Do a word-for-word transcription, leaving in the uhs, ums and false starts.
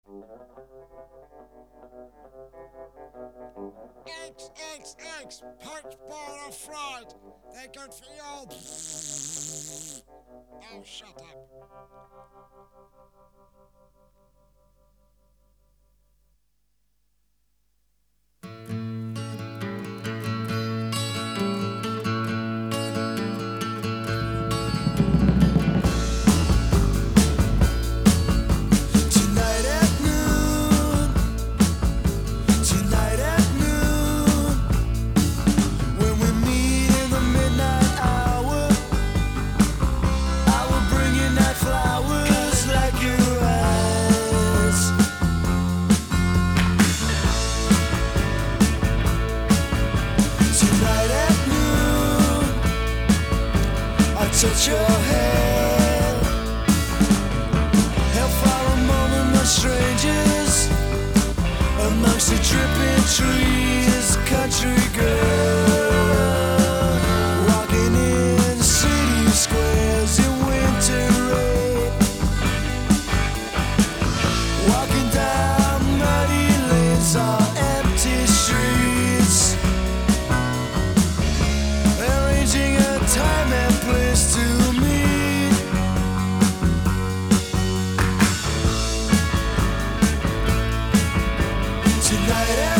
Eggs, eggs, eggs, poached, boiled or fried. They're good for you. Oh, shut up. Tonight at noon, tonight at noon, when we meet in the midnight hour, I will bring you night flowers like your eyes. Tonight at noon, I touch your hand. Hellfire moment, no strangers amongst the dripping trees. Country girl walking in city squares in winter rain, walking down muddy lanes or empty streets, arranging a time and place to meet. Tonight